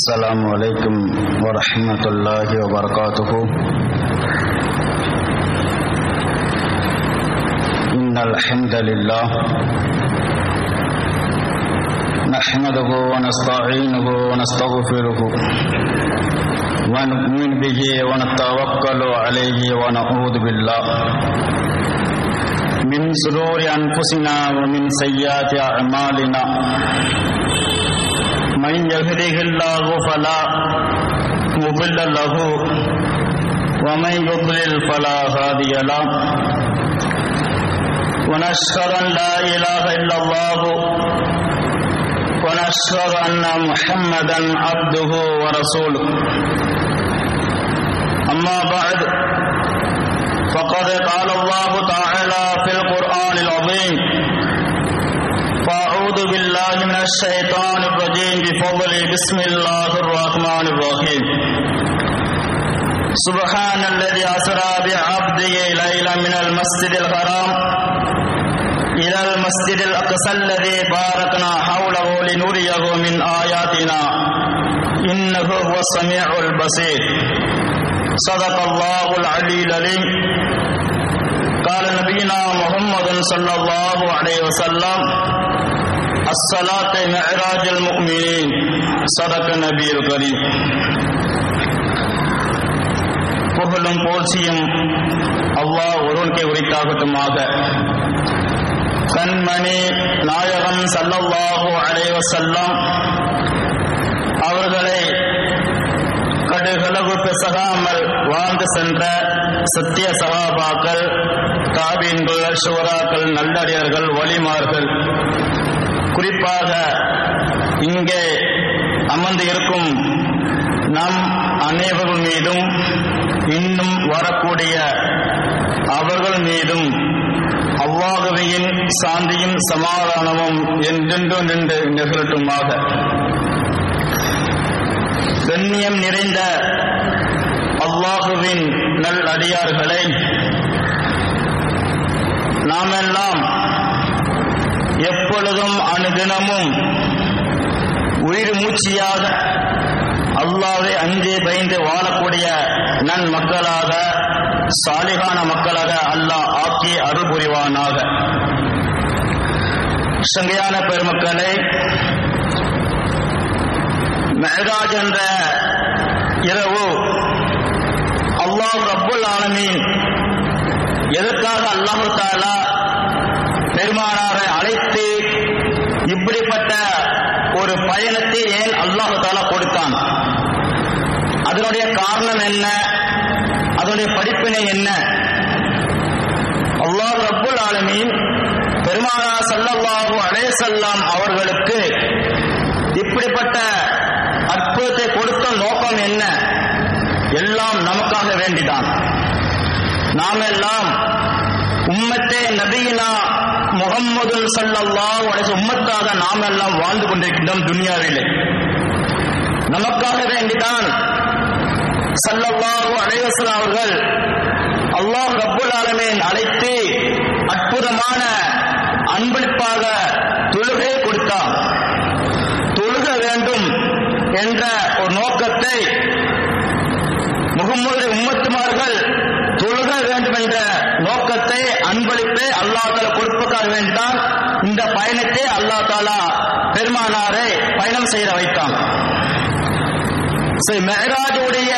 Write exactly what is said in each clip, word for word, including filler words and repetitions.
السلام عليكم ورحمة الله وبركاته. إن الحمد لله نحمده ونستعينه ونستغفره ونؤمن به ونتوكل عليه ونعوذ بالله من شرور أنفسنا ومن سيئات أعمالنا. من يهده الله فلا مضل له ومن يضلل فلا هادي له. ونشهد أن لا إله إلا الله ونشهد أن محمدا عبده ورسوله. أما بعد فقد قال الله تعالى في القرآن العظيم: فأعوذ بالله من الشيطان الرجيم بفضل بسم الله الرحمن الرحيم. سبحان الذي أسرى بعبده ليلا من المسجد الحرام إلى المسجد الأقصى الذي باركنا حوله لنريه من آياتنا إنه هو السميع البصير. صدق الله العلي العليم. قال نبينا محمد صلى الله عليه وسلم: الصلاة معراج المؤمنين. صدق النبي الكريم. புகழும் போற்றியும் அல்லாஹ் ஒருவனுக்கே உரித்தாகட்டுமாக. கண்மணி நாயகம் ஸல்லல்லாஹு அலைஹி வஸல்லம் அவர்களை கடுகளவு பிசகாமல் வாழ்ந்து சென்ற சத்திய சகாபாக்கள், தாபீன்கள், ஷுவராக்கள், நல்லடியார்கள், வலிமார்கள், குறிப்பாக இங்கே அமர்ந்து இருக்கும் நம் அனைவர்கள் மீதும் இன்னும் வரக்கூடிய அவர்கள் மீதும் அல்லாஹ்வின் சாந்தியும் சமாதானமும் என்றென்றும் நின்று நிகழட்டுமாக. கண்ணியம் நிறைந்த அல்லாஹ்வின் நல் அடியார்களை, நாமெல்லாம் எப்பொழுதும் அனுதினமும் உயிர் மூச்சியாக அல்லாஹ்வை அஞ்சே பயந்து வாழக்கூடிய நன் மக்களாக, சாலிகான மக்களாக அல்லாஹ் ஆக்கி அருள் புரிவானாக. சங்கையான பெருமக்களே, மெஹராஜ் என்ற இரவு அல்லாஹ் ரப்புல் ஆலமீன் எதற்காக அல்லாஹ் தஆலா பெருமானாரை அழைத்து இப்படிப்பட்ட ஒரு பயணத்தை ஏன் அல்லாஹ் தஆலா கொடுத்தான்? அதனுடைய காரணம் என்ன? அதனுடைய படிப்பினை என்ன? அல்லாஹ் ரப்புல் ஆலமீன் பெருமானார் ஸல்லல்லாஹு அலைஹி வஸல்லம் அவர்களுக்கு இப்படிப்பட்ட அற்புதத்தை கொடுத்த நோக்கம் என்ன? எல்லாம் நமக்காக வேண்டிதான். நாம் எல்லாம் உம்மத்தே நபியினா முஹம்மது ஸல்லல்லாஹு அலைஹி உம்மத்தாக நாம் எல்லாம் வாழ்ந்து கொண்டிருக்கின்றோம் துனியாவிலே. நமக்காக வேண்டிதான் ஸல்லல்லாஹு அலைஹி வஸல்லம் அவர்கள் அல்லாஹ் ரப்புல் ஆலமீன் அழைத்து அற்புதமான அன்பளிப்பாக தொழுகை கொடுத்தார். தொழுக வேண்டும் என்ற ஒரு நோக்கத்தை முகம்மது உம்மத்துமார்கள் தொழுக வேண்டும் என்ற நோக்கத்தை, அன்பளிப்பை அல்லாஹ் தஆலா கொடுப்பதற்காக வேண்டிதான் இந்த பயணத்தை அல்லாஹ் தஆலா பெருமானாரை பயணம் செய்ய வைத்தான். மெஹராஜுடைய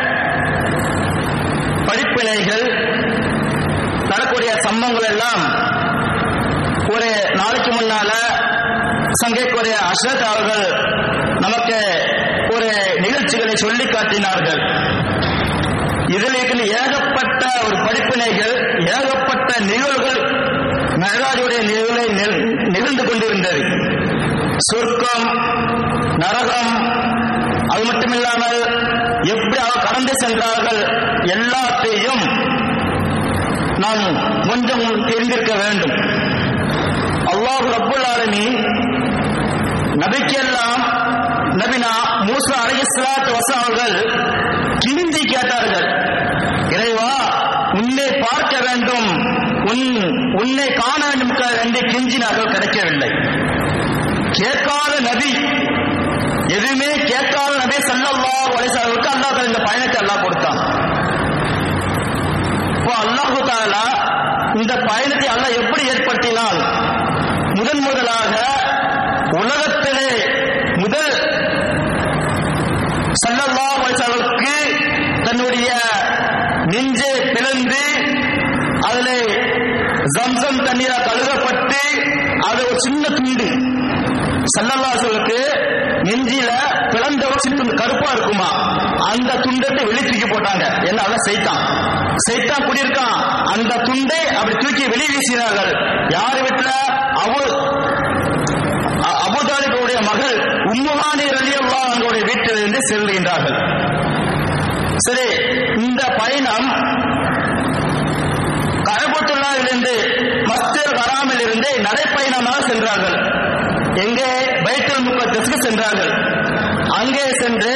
படிப்பினைகள், நடக்கூடிய சம்பவங்கள் எல்லாம் ஒரு நாளைக்கு முன்னால சங்கைக்குரிய அஷ்ரத் அவர்கள் நமக்கு ஒரு நிகழ்ச்சிகளை சொல்லி காட்டினார்கள். இதில் ஏகப்பட்ட ஒரு படிப்பினைகள், ஏகப்பட்ட நிகழ்வுகள் மெஹராஜுடைய நிகழ்வுகளை நிகழ்ந்து கொண்டிருந்தது. சொர்க்கம், நரகம், அது மட்டுமில்லாமல் எப்படி அவர் கடந்து சென்றார்கள் எல்லாத்தையும் நாம் கொஞ்சம் தெரிந்திருக்க வேண்டும். அல்லாஹ் ரப்புல் ஆலமீன் நபிக்கெல்லாம் நபினா மூசா அலைஹிஸ்ஸலாத்து வஸலாம் அவர்கள் கிண்டி கேட்டார்கள், இறைவா உன்னை பார்க்க வேண்டும், உன் உன்னை காண வேண்டும் என்று கெஞ்சினார்கள், கிடைக்கவில்லை. கேட்காத நபி எதுவுமே கேட்காத நபி ஸல்லல்லாஹு அலைஹி வஸல்லம் அல்லாஹ் இந்த பயணத்தை அல்லாஹ் கொடுத்தான். இப்போ அல்லாஹ் தஆலா இந்த பயணத்தை அல்லாஹ் எப்படி ஏற்படுத்தினால், முதன் முதலாக உலகத்திலே முதல் ஸல்லல்லாஹு அலைஹி வஸல்லம்க்கு தன்னுடைய நெஞ்சை பிளந்து அதிலே ஜம்சம் தண்ணீரால் கழுகப்பட்டு அது ஒரு சின்ன துண்டு ஸல்லல்லாஹு அலைஹி வஸல்லம்க்கு நெஞ்சில பிளந்த ஒரு சின்ன கருப்பா இருக்குமா, அந்த துண்டத்தை வெளியே தூக்கி போட்டாங்க. என்ன அதான் சைத்தான் சைத்தான் குடியிருக்கான். அந்த துண்டை அப்படி தூக்கி வெளியே வீசினார்கள். யார் வீட்டுல? அபு அபூதாலிபுடைய மகள் உம்முஹானி ரலியல்லாஹு அன்ஹுடைய வீட்டிலிருந்து செல்கின்றார்கள். சரி, இந்த பயணம் கஅபத்துல்லாஹிலிருந்து மஸ்ஜிதுல் ஹராமில் இருந்து நடைப்பயணமாக சென்றார்கள். எங்கே? பைத்துல் முகத்தஸ்க்கு சென்றார்கள். அங்கே சென்று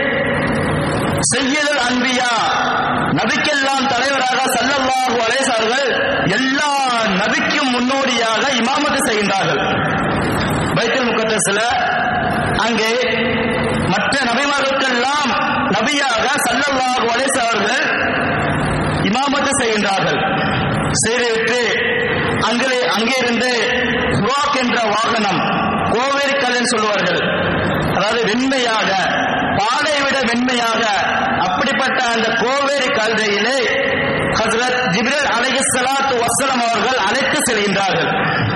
சய்யிதுல் அன்பியா, நபிக்கெல்லாம் தலைவராக ஸல்லல்லாஹு அலைஹி வஸல்லம் எல்லா நபிக்கும் முன்னோடியாக இமாமத்து செய்கின்றார்கள். பைத்துல் முகத்தஸ்ல அங்கே மற்ற நபிமார்களுக்கெல்லாம் நபியாக ஸல்லல்லாஹு அலைஹி வஸல்லம் இமாமத்து செய்கின்றார்கள். செய்துவிட்டு அங்கே அங்கே இருந்து புராக் என்ற வாகனம், கோவேரி கல் சொல்லுவார்கள், அதாவது வெண்மையாக, பாலை விட வெண்மையாக, அப்படிப்பட்ட அந்த கோவேரி கல்லையிலே ஹஜ்ரத் ஜிப்ரீல் அலைஹிஸ்ஸலாத்து வஸ்ஸலாம் அவர்கள் அழைத்து செல்கின்றார்கள்.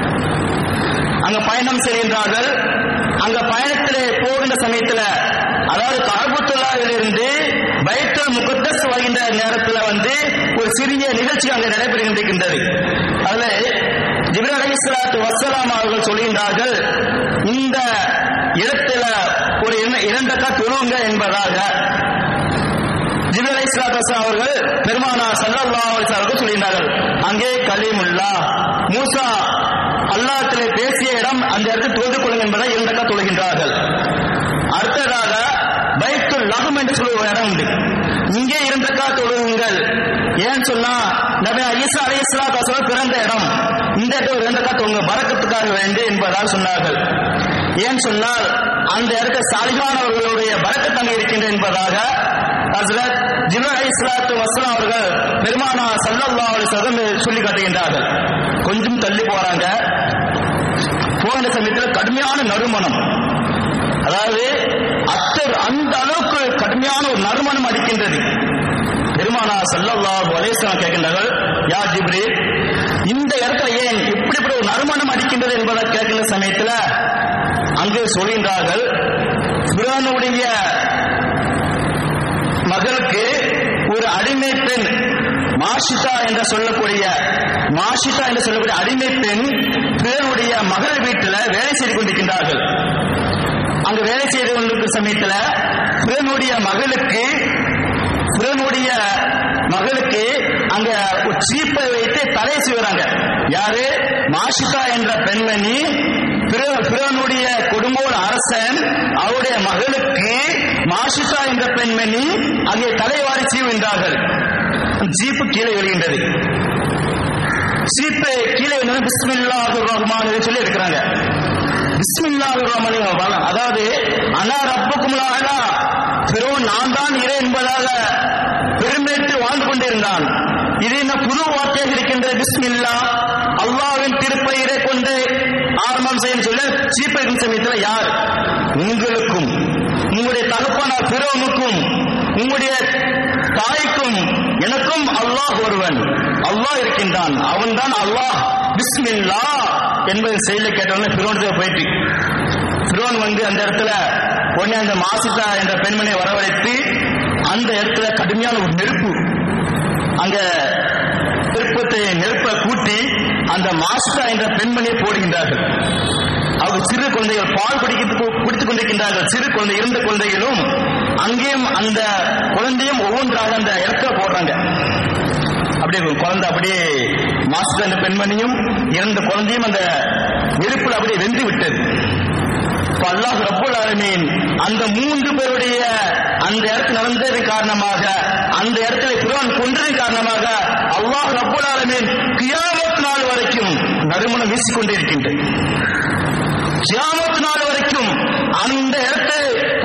அங்க பயணம் செய்கின்றார்கள். அங்க பயணத்திலே போகின்ற சமயத்தில், அதாவது கஅபத்துல்லாஹிலிருந்து பைத்துல் முகத்தஸ் வருகின்ற நேரத்தில் வந்து ஒரு சிறிய நிகழ்ச்சி அங்கே நடைபெறுகின்றது. அதுல ஜிப்ரீல் அலைஹிஸ்ஸலாத்து வஸ்ஸலாம் அவர்கள் சொல்கின்றார்கள், இந்த இடத்துல ஒரு இரண்டு ரக்காத் தொழுங்க என்பதாக ஜிப்ரீல் அலைஹிஸ்ஸலாத்து வஸ்ஸலாம் அவர்கள் பெருமானார் ஸல்லல்லாஹு அலைஹி வஸல்லம் சொல்கின்றார்கள். அங்கே கலீமுல்லாஹ் மூசா அல்லாஹ்விலே பேசிய இடம், அந்த இடத்தில் தொழுது கொள்ளுங்கள் என்பதை இரண்டு ரக்காத் தொழுகின்றார்கள். அடுத்ததாக பைத்துல் லஹம் என்று சொல்லுற இடம் உண்டு. இங்கே இரண்டு ரக்காத் தொழுகுங்கள். ஏன் சொன்னா நபி ஈசா அலைஹிஸ்ஸலாத்து வஸ்ஸலாம் பிறந்த இடம், இந்த இடத்துல இரண்டு ரக்காத் தொழுங்க பரக்கத்துக்காக வேண்டி என்பதால் சொன்னார்கள். ஏன் சொன்னால் அந்த இடத்துல சாலிஹானவர்களுடைய பரக்கத் அங்கே இருக்கின்ற என்பதாக ஹஜ்ரத் ஜிப்ரீல் அலைஹிஸ்ஸலாத்து வஸ்ஸலாம் அவர்கள் பெருமானார் ஸல்லல்லாஹு அலைஹி வஸல்லம் சொல்லி காட்டுகின்றார்கள். கொஞ்சம் தள்ளி போறாங்க. போகின்ற சமயத்தில் கடுமையான நறுமணம், அதாவது அத்தர் அந்த அளவுக்கு கடுமையான ஒரு நறுமணம் அடிக்கின்றது. பெருமானார் ஸல்லல்லாஹு அலைஹி வஸல்லம் கேட்கின்றார்கள், யா ஜிப்ரீல், இந்த இடத்துல ஏன் இப்படி ஒரு நறுமணம் அடிக்கின்றது என்பதை கேட்கின்ற சமயத்தில் அங்கு சொல்கின்றார்கள், ஃபிரௌனுடைய மகளுக்கு ஒரு அடிமை பெண் மாஷிதா என்று சொல்லக்கூடிய மாஷிதா என்று சொல்லக்கூடிய அடிமை பெண் ஃபிரௌனுடைய மகள் வீட்டில் வேலை செய்து கொண்டிருக்கின்றார்கள். அங்கு வேலை செய்து கொண்டிருக்கிற சமயத்தில் ஃபிரௌனுடைய மகளுக்கு ஃபிரௌனுடைய மகளுக்கு அங்க ஒரு சீப்பை வைத்து தலை செய்வாங்க. யாரு? மாஷிதா என்ற பெண்மணி ஃபிரௌனுடைய கொடுங்கோல் அரசன் அவருடைய மகளுக்கு மாஷிதா என்ற பெண்மணி அங்கே தலைவாரி செய்கின்றார்கள். ஜீப்பு கீழே விழுகின்றது. சீப்பை கீழே பிஸ்மில்லாஹிர் ரஹ்மானிர் சொல்லி இருக்கிறாங்க. பிஸ்மில்லாஹிர் ரஹ்மானிர், அதாவது அனா ரப்புக்குமுல் அலா, ஃபிரௌன் நான் தான் இறை என்பதாக பெருமைத்து வாழ்ந்து கொண்டிருந்தான். இது என்ன புது வார்த்தையாக இருக்கின்ற பிஸ்மில்லா, அல்லாஹ்வின் திருப்பெயரை கொண்டு ஆரம்பம் செய்யும் சொல்ல சீப்பை சமயத்தில் யார்? உங்களுக்கும் உங்களுடைய தகப்பனார் ஃபிரௌனுக்கும் உங்களுடைய தாய்க்கும் எனக்கும் அல்லாஹ் ஒருவன், அல்லாஹ் இருக்கின்றான், அவன் தான் அல்லாஹ், பிஸ்மில்லா என்பது செயலை கேட்டவன ஃபிரௌனுக்கு போயிட்டு ஃபிரௌன் வந்து அந்த இடத்துல உடனே அந்த மாசிதா என்ற பெண்மணியை வரவழைத்து அந்த இடத்துல கடுமையான ஒரு நெருப்பு, அங்க நெருப்பத்தை நெருப்பை கூட்டி அந்த மாசிதா என்ற பெண்மணியை போடுகின்றார்கள். அவர் சிறு குழந்தைகள் பால் குடிக்க குடித்துக் கொண்டிருக்கின்றார்கள். சிறு குழந்தை இருந்த குழந்தைகளும் அங்கேயும் அந்த குழந்தையும் ஒவ்வொன்றாக அந்த இடத்துல போடுறாங்க. அப்படியே குழந்தை அப்படியே மாசிதா என்ற பெண்மணியும் இரண்டு குழந்தையும் அந்த நெருப்பில் அப்படியே வெந்து விட்டது. அல்லாஹ் ரப்புல் ஆலமீன் அந்த மூன்று பேருடைய அந்த இடத்துல நடந்தது காரணமாக, அந்த இடத்துல ஃபிரௌன் கொன்றதன் காரணமாக அல்லாஹ் ரப்புல் ஆலமீன் கியாமத் நாள் வரைக்கும் நறுமணம் வீசிக்கொண்டே இருக்கின்றது. கியாமத் நாள் வரைக்கும் அந்த இடத்தை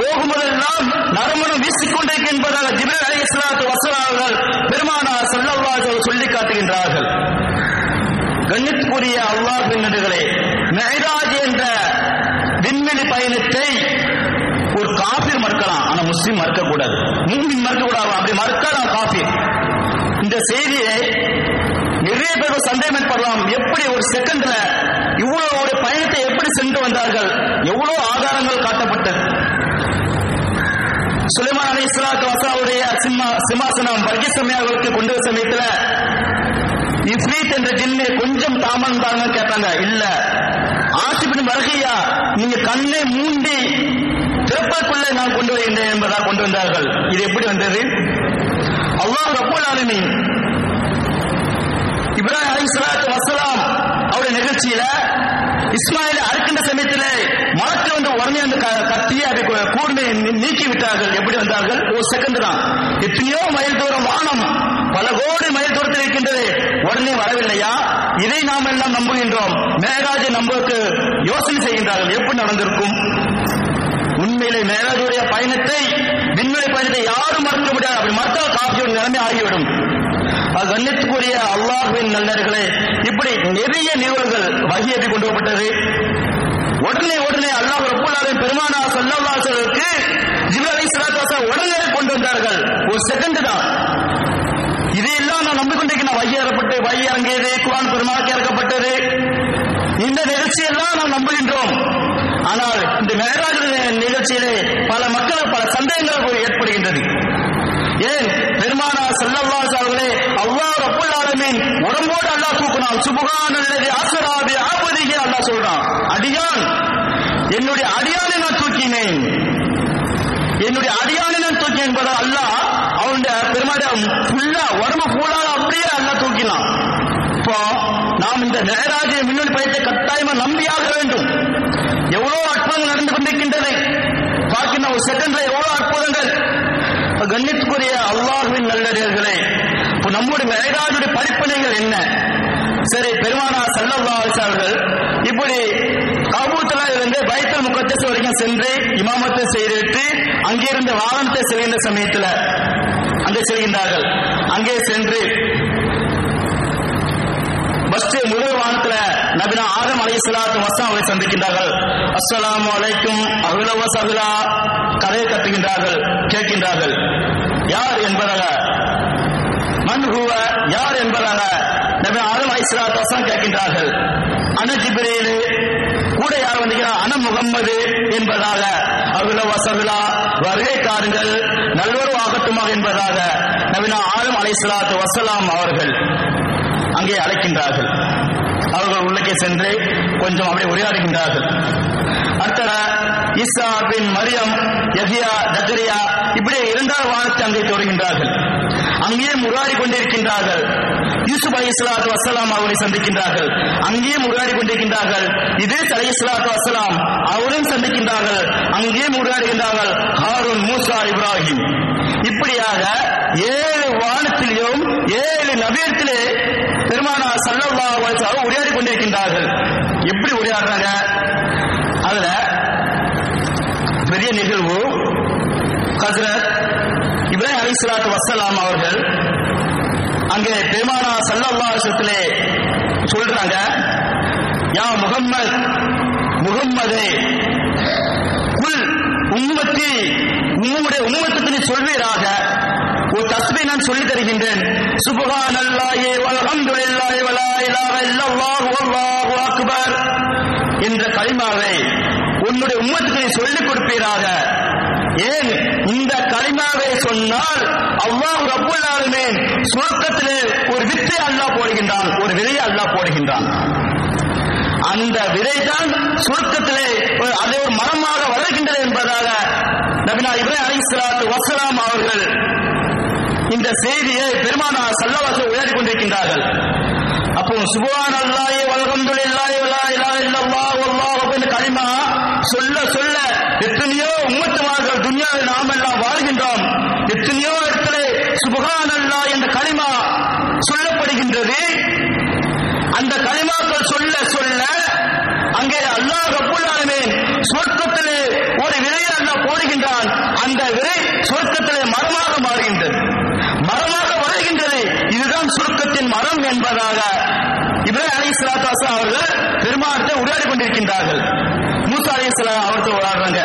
கண்ணியத்துக்குரிய அல்லாஹ்வின் நபிகளே, மிஅராஜ் என்ற விண்வெளி பயணத்தை ஒரு காஃபிர் மறுக்கலாம், ஆனா முஸ்லிம் மறுக்க கூடாது, முஸ்லிம் மறுக்க கூடாது. அப்படி மறுக்கலாம் காஃபிர். இந்த செய்தியை நிறைய பேர் சந்தேகம் ஏற்படலாம். எப்படி ஒரு செகண்ட்ல இவ்வளவு ஒரு பயணத்தை எப்படி சென்று வந்தார்கள்? எவ்வளவு ஆதாரங்கள் காட்டப்பட்டது. சுலைமான் அலைஹிஸ்ஸலாத்து வஸலாமுடைய சிம்மாசனம் பல்கிஸ் அவர்களுக்கு கொண்டு வந்த சமயத்துல இஃப்ரீத் என்ற ஜின்னு கொஞ்சம் தாமதம் தாங்க கேட்டாங்க. இல்ல, ஆசிபின் வர்கியா, நீங்க கண்ணை மூண்டி திறப்பதற்குள்ளே நான் கொண்டு வருகின்றேன் என்பதாக கொண்டு வந்தார்கள். இது எப்படி வந்தது? அல்லாஹ் ரப்பல் ஆலமீன் இப்ராஹிம் அலைஹிஸ்ஸலாத்து வஸலாம் அவருடைய நிகழ்ச்சியில இஸ்மாயிலை அறுக்கின்ற சமயத்திலே மரத்தில் வந்து உடனே அந்த கத்தியை அதை கூர்மை நீக்கி விட்டார்கள். எப்படி வந்தார்கள்? ஒரு செகண்ட் தான். எத்தனையோ மைல் தூரம் வானம், பல கோடி மைல் தூரத்தில் இருக்கின்றது, உடனே வரவில்லையா? இதை நாம் எல்லாம் நம்புகின்றோம். மேராஜை நம்புவதற்கு யோசனை செய்கின்றார்கள். எப்படி நடந்திருக்கும்? உண்மையிலே மேராஜுடைய பயணத்தை, விண்வெளி பயணத்தை யாரும் மறுக்க முடியாது. அப்படி மறுத்தால் காஃபியோட நிலைமை ஆகிவிடும். அது கண்ணியத்துக்குரிய அல்லாஹ்வின் நல்லர்களே, இப்படி நிறைய நிகழ்வுகள் வகியத்தை கொண்டு வரப்பட்டது. உடனே உடனே அல்லாஹ் ரப்பல் ஆலமீன் பெருமானார் ஸல்லல்லாஹு அலைஹி வஸல்லுக்கு ஜிப்ரீல் அலைஹிஸ்ஸலாத்து வஸலாம் உடனே கொண்டு வந்தார்கள். ஒரு செகண்ட் தான். இதையெல்லாம் நான் நம்பிக்கொண்டிருக்கிறேன். வகி ஏறப்பட்டு வகி இறங்கியது, குர்ஆன் பெருமானாருக்கு இறக்கப்பட்டது, இந்த நிகழ்ச்சியெல்லாம் நாம் நம்புகின்றோம். ஆனால் இந்த மேராஜ் நிகழ்ச்சியிலே பல மக்களுக்கு பல சந்தேகங்கள் ஏற்படுகின்றது. ஏன் பெருமானார் ஸல்லல்லாஹு அலைஹி வஸல்லம் அல்லாஹ் ரப்பல் ஆலமீன் உடம்போடு அல்லாஹ் தூக்குனான். சுப்ஹானல்லதி அஸ்ரா பி அப்திஹி, அல்லாஹ் சொல்றான், அடியான், என்னுடைய அடியானை நான் தூக்கினேன், என்னுடைய அடியானை நான் தூக்கினேன் என்பதை அல்லாஹ் அவனுடைய பெருமாடைய ஃபுல்லா உடம்பு ஃபுல்லா அப்படியே அல்லாஹ் தூக்கினான். இப்போ நாம் இந்த மேராஜ் விண்வெளி பயணத்தை கட்டாயமா நம்பியாக வேண்டும். எவ்வளவு அற்புதங்கள் நடந்து கொண்டிருக்கின்றது பார்க்கின்ற ஒரு செகண்ட்ல எவ்வளவு அற்புதங்கள். கண்ணியத்துக்குரிய அல்லாஹ்வின் நல்லடியார்களே, இப்போ நம்முடைய மேராஜுடைய படிப்பனைகள் என்ன? சரி, பெருமானார் ஸல்லல்லாஹு அலைஹி வஸல்லம் இப்படி காபூத்துல்லா இருந்து பைத்துல் முகத்தஸ் வரைக்கும் சென்று இமாமத்தை செய்துவிட்டு அங்கிருந்து வாகனத்தை செல்கின்ற சமயத்தில் அங்கே செல்கின்றார்கள். அங்கே சென்று ஃபர்ஸ்ட் முதல் வானத்துல நபினா ஆதம் அலைஹிஸ்ஸலாத்து வஸலாம் அவரை சந்திக்கின்றார்கள். அஸ்ஸலாமு அலைக்கும் அஹ்ல வ ஸஹ்லா, கதையை கட்டுகின்றார்கள், கேட்கின்றார்கள். யார் என்பதாக, மன் ஹுவ, யார் என்பதாக நபி ஆதம் அலைஹிஸ்ஸலாத்து வஸலாம் கேட்கின்றார்கள். அன ஜிப்ரீல், கூட யார் வந்திருக்கிறார்? அன முகம்மது என்பதாக அஹ்ல வ ஸஹ்லா, வருகைக்காரங்கள் நல்லொரு ஆகட்டுமாக என்பதாக நபினா ஆதம் அலைஹிஸ்ஸலாத்து வஸலாம் அவர்கள் அங்கே அழைக்கின்றார்கள். அவர்கள் உள்ளே சென்று கொஞ்சம் அப்படியே உரையாடுகின்றார்கள். அடுத்த ஈசா பின் மரியம், யஹ்யா, ஜக்கரியா, இப்படி இரண்டாவது வானத்தை அங்கே தொடர்கின்றார்கள். அங்கேயும் உரையாடி கொண்டிருக்கின்றார்கள். யூசுப் அலைஹிஸ்ஸலாத்து வஸலாம் அவரை சந்திக்கின்றார்கள். அங்கேயும் உரையாடி கொண்டிருக்கின்றார்கள். இத்ரீஸ் அலைஹிஸ்ஸலாத்து வஸலாம் அவரையும் சந்திக்கின்றார்கள். அங்கேயும் உரையாடுகின்றார்கள். ஹாரூன், மூசா, இப்ராஹிம், இப்படியாக ஏழு வானத்திலும் ஏழு நபியத்திலே பெருமானார் ஸல்லல்லாஹு அலைஹி வஸல்லம் உரையாடி கொண்டிருக்கின்றார்கள். எப்படி உரையாடுறாங்க? அதுல பெரிய நிகழ்வு, ஹஜ்ரத் இப்ராஹிம் அலைஹிஸ்ஸலாத்து வஸலாம் அவர்கள் அங்கே பெருமானார் ஸல்லல்லாஹு அலைஹி வஸல்லம் சொல்றாங்க, யா முஹம்மத், முஹம்மதே, குல் உம்மத்தி, உம்முடைய உம்மத்துக்கு நீ சொல்வீராக, ஒரு தஸ்பீ நான் சொல்லி தருகின்றேன். சுப்ஹானல்லாஹி வல்ஹம்துலில்லாஹி வலா இலாஹ இல்லல்லாஹு வல்லாஹு அக்பர் என்ற கலிமாவை உன்னுடைய உம்மத்துக்கு நீ சொல்லிக் கொடுப்பீராக. ஏன் இந்த கலிமாவை சொன்னால் அல்லாஹ் ரப்பல் ஆலமீன் சுவர்க்கத்திலே ஒரு வித்தை அல்லாஹ் போடுகின்றான், ஒரு விதையை அல்லாஹ் போடுகின்றான். அந்த விதைதான் சுவர்க்கத்திலே அதை ஒரு மரமாக வளர்கின்றது என்பதாக நபினா இப்ராஹிம் அலைஹிஸ்ஸலாத்து வஸலாம் அவர்கள் இந்த செய்தியை பெருமானார் ஸல்லல்லாஹு அலைஹி வஸல்லம் உரையாடி கொண்டிருக்கின்றார்கள். அப்போ சுப்ஹானல்லாஹி வல்ஹம்துலில்லாஹி வலா இலாஹ இல்லல்லாஹு வல்லாஹு அக்பர் கலிமா சொல்ல சொல்ல எத்தனையோ உம்மத்துமார்கள் துன்யாவில் நாம் எல்லாம் வாழ்கின்றோம். எத்தனையோ இடத்துல சுப்ஹானல்லாஹ் என்ற கலிமா சொல்லப்படுகின்றது. அந்த கலிமாக்கள் சொல்ல சொல்ல அங்கே அல்லாஹ் ரப்பல் ஆலமீன் சொர்க்கத்திலே ஒரு விதையை அல்லாஹ் போடுகின்றான். அந்த விதை சொர்க்கத்திலே மரமாக மாறுகின்றது, மரமாக வளர்கின்றது. இதுதான் சொர்க்கத்தின் மரம் என்பதாக இப்ராஹிம் அலைஹிஸ்ஸலாத்து வஸலாம் அவர்கள் பெருமானார் உரையாடி கொண்டிருக்கின்றார்கள். மூசா அலைஹிஸ்ஸலாம் அவர்கள் உரையாடுறாங்க.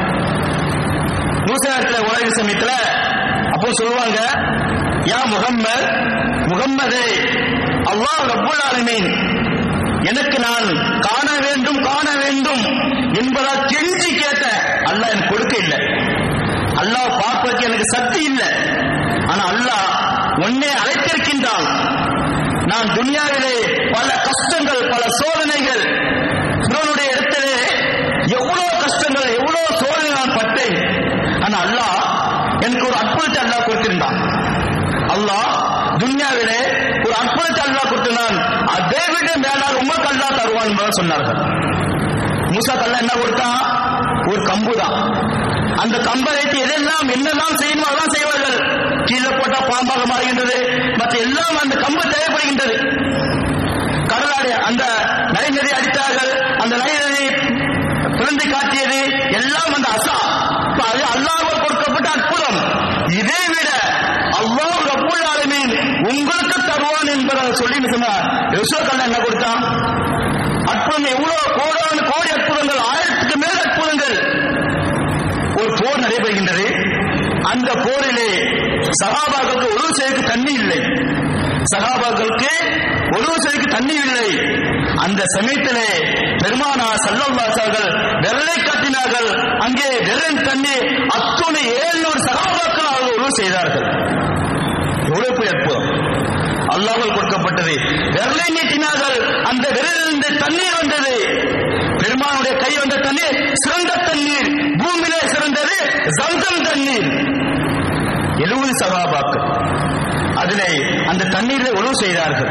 மூசா இடத்துல உரையாடி சமயத்துல அப்போ சொல்லுவாங்க, யா முகம்மது, முகம்மதே, அல்லாஹ் ரப்பல் ஆலமீன் எனக்கு நான் காண வேண்டும் காண வேண்டும் என்பதால் கெஞ்சி கேட்ட அல்லாஹ் எனக்கு கொடுக்க இல்லை. அல்லாஹ் பார்ப்பதற்கு எனக்கு சக்தி இல்லை. ஆனா அல்லாஹ் உன்னை அழைத்திருக்கின்றான். நான் துனியாவிலே பல கஷ்டங்கள் பல சோதனைகள் பிறனுடைய இடத்திலே எவ்வளவு கஷ்டங்கள் எவ்வளவு சோதனை நான் பட்டேன். ஆனா அல்லாஹ் எனக்கு ஒரு அற்புதத்தை அல்லாஹ் கொடுத்திருந்தான். அல்லாஹ் துனியாவிலே ஒரு அற்புதத்தை அல்லாஹ் கொடுத்திருந்தான். அதை விட மேலாக உமக்கு அல்லாஹ் தருவான் என்று சொன்னார்கள். மூசா அல்லாஹ் என்ன கொடுத்தான்? ஒரு கம்பு தான். அந்த கம்பை வைத்து எதெல்லாம் என்னெல்லாம் செய்யணுமோ அதான் செய்வார்கள். கீழே போட்டா பாம்பாக மாறுகின்றது, மற்ற எல்லாம் அந்த கம்பு தேவைப்படுகின்றது. கடலாடி அந்த நை நதி அடித்தார்கள், அந்த நை நதி பிறந்து காட்டியது எல்லாம் அந்த அசா. அது அல்லாஹ்வால் கொடுக்கப்பட்ட அற்புதம். இதை விட அல்லாஹ் ரப்பல் ஆலமீன் உங்களுக்கு தருவான் என்பதை சொல்லி சொன்னார். யோசுவா என்ன கொடுத்தான்? அற்புதம் எவ்வளவு கோடான கோடி அற்புதங்கள், ஆயிரத்துக்கு மேல் அற்புதங்கள். ஒரு போர் நடைபெறுகின்றது. அந்த போரிலே சஹாபாக்களுக்கு ஒரு செய்திக்கு தண்ணி இல்லை. சஹாபாக்களுக்கு ஒரு செய்திக்கு தண்ணி இல்லை. அந்த சமயத்திலே பெருமானார் ஸல்லல்லாஹு அலைஹி வஸல்லம் வெள்ளை காட்டினார்கள். அங்கே வெறும் தண்ணி அத்துணை ஏழுநூறு சஹாபாக்கள் அவர்கள் உதவி செய்தார்கள். எவ்வளவு பெரிய அற்புதம் அல்லாஹ்வால் கொடுக்கப்பட்டது. வெள்ளை நீட்டினார்கள், அந்த விரலிலிருந்து தண்ணீர் வந்தது. பெருமானுடைய கை வந்த தண்ணீர் சிறந்த தண்ணீர், பூமியிலே சிறந்தது ஜம்சம் தண்ணீர். எழுபது சஹாபாக்கள் அதிலே அந்த தண்ணீரில் உணவு செய்தார்கள்.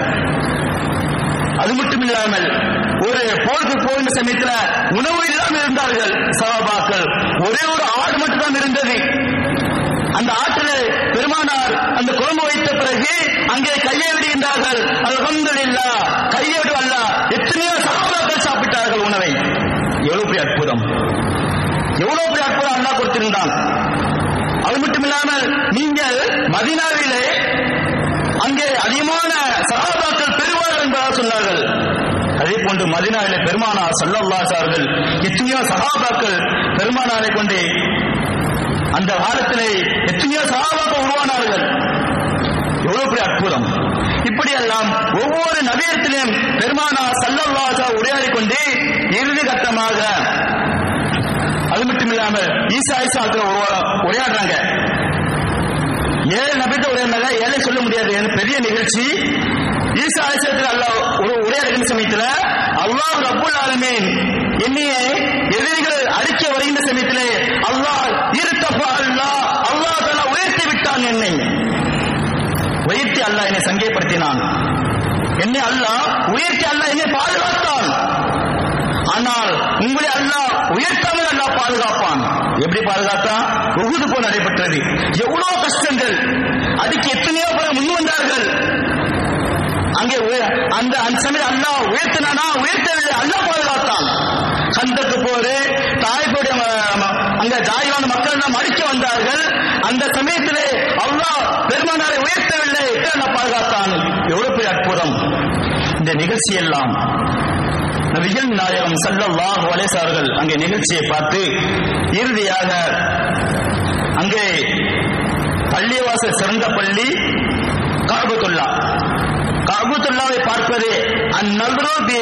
அது மட்டும் இல்லாமல் ஒரு போருக்கு போகின்ற சமயத்தில் உணவு இல்லாமல் இருந்தார்கள் சஹாபாக்கள். ஒரே ஒரு ஆடு மட்டும்தான் இருந்தது. அந்த ஆற்றிலே பெருமானார் அந்த குழம்பு வைத்த பிறகு அங்கே கையை விடுகின்றார்கள். அல்ஹம்துலில்லாஹ், கையை விடு அல்லாஹ். எத்தனையோ சஹாபாக்கள் சாப்பிட்டார்கள் உணவை. எவ்வளவு பெரிய அற்புதம், எவ்வளவு பெரிய அற்புதம் அல்லாஹ் கொடுத்திருந்தான். அது மட்டும் இல்லாமல் நீங்கள் மதீனாவிலே அங்கே அதிகமான சஹாபாக்கள் பெறுவார்கள் என்பதாக சொன்னார்கள். அதே போன்று மதீனாவிலே பெருமானார் ஸல்லல்லாஹு அலைஹி வஸல்லம் எத்தனையோ சஹாபாக்கள் பெருமானாரை கொண்டு அந்த காலத்திலே எத்தனையோ சஹாபாக்கள் உருவானார்கள். எவ்வளவு பெரிய அற்புதம். இப்படியெல்லாம் ஒவ்வொரு நபியத்திலும் பெருமானார் ஸல்லல்லாஹு அலைஹி வஸல்லம் உரையாடி கொண்டு இறுதி கட்டமாக அது மட்டும் இல்லாமல் ஈசா ஈசா உரையாடுறாங்க. ஏழு நபிட்ட உரையாடுறாங்க. ஏழை சொல்ல முடியாது, பெரிய நிகழ்ச்சி. ஈசா ஆயிஷத்தில் அல்லாஹ் ஒரு உரையாடுகின்ற சமயத்தில் அல்லாஹ் ரப்பல் ஆலமீன் என்னைய எதிரிகள் அடிக்க வருகின்ற சமயத்திலே அல்லாஹ் இருத்தப்பா அல்லாஹ் அல்லாஹ் தஆலா உயர்த்தி விட்டான். என்னை உயர்த்தி அல்லாஹ் என்னை சங்கைப்படுத்தினான். என்னை அல்லாஹ் உயர்த்தி அல்லாஹ் என்னை பாதுகாத்தான். ஆனால் உங்களை அல்லாஹ் உயர்த்தாமல் அல்லாஹ் பாதுகாப்பான். எப்படி பாதுகாத்தான்? உஹுது போர் நடைபெற்றது. எவ்வளவு கஷ்டங்கள், அதுக்கு எத்தனையோ பேர் முன் வந்தார்கள். அங்கே அந்த அந்த சமயம் அல்லாஹ் உயர்த்தினானா? உயர்த்தவில்லை, அல்லாஹ் பாதுகாத்தான். கந்தக்கு போரு தாய்புடைய அங்க ஜாயிவான மக்கள் எல்லாம் அடிக்க வந்தார்கள். அந்த சமயத்திலே அல்லாஹ் பெருமானாரை உயர்த்தவில்லை, அல்லாஹ் பாதுகாத்தான். எவ்வளவு பெரிய அற்புதம். இந்த நிகழ்ச்சி எல்லாம் நபிகள் நாயகம் ஸல்லல்லாஹு அலைஹி வஸல்லம் அவர்கள் அங்கே நிகழ்ச்சியை பார்த்து இறுதியாக அங்கே பள்ளிவாசல் சிறந்த பள்ளி காபத்துல்லா. காபத்துல்லாவை பார்ப்பது அந்நல்ரோபி,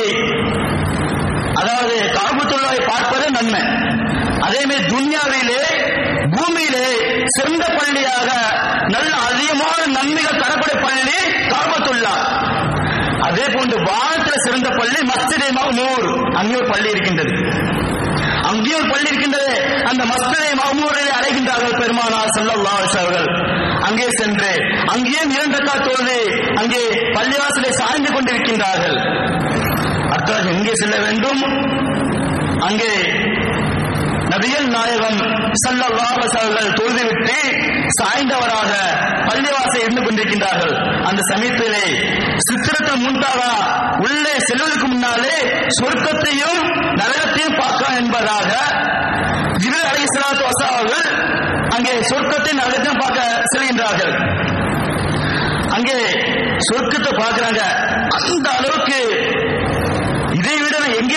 அதாவது காபத்துல்லாவை பார்ப்பது நன்மை. அதே மாதிரி துன்யாவிலே பூமியிலே சிறந்த பள்ளியாக நல்ல அதிகமான நன்மைகள் தரக்கூடிய பள்ளி காபத்துல்லா. அதே போன்று வானத்தில் சிறந்த பள்ளி மஸ்ஜிதே மஅமூர். அங்கே ஒரு பள்ளி இருக்கின்றது. அங்கே ஒரு பள்ளி இருக்கின்றது. அந்த மஸ்ஜிதே மஅமூரை அடைகின்றார்கள் பெருமானார் ஸல்லல்லாஹு அலைஹி வஸல்லம் அவர்கள். அங்கே சென்று அங்கேயும் இரண்டு ரக்காத் தொழுது அங்கே பள்ளிவாசலை சாய்ந்து கொண்டிருக்கின்றார்கள். அடுத்ததாக எங்கே செல்ல வேண்டும்? அங்கே நபிகள் நாயகம் ஸல்லல்லாஹு அலைஹி வஸல்லம் தொழுதுவிட்டு சாய்ந்தவராக பள்ளிவாசல் இருந்து கொண்டிருக்கின்றார்கள். அந்த சமயத்திலே சித்திரத்தில் முன்பாக உள்ளே செல்வதற்கு முன்னாலே சொர்க்கத்தையும் நரகத்தையும் பார்க்கலாம் என்பதாக ஜிப்ரீல் அலைஹிஸ்ஸலாத்து வஸலாம் அவர்கள் அங்கே சொர்க்கத்தை நரகத்தையும் பார்க்க செல்கின்றார்கள். அங்கே சொர்க்கத்தை பார்க்கிறாங்க. அந்த அளவுக்கு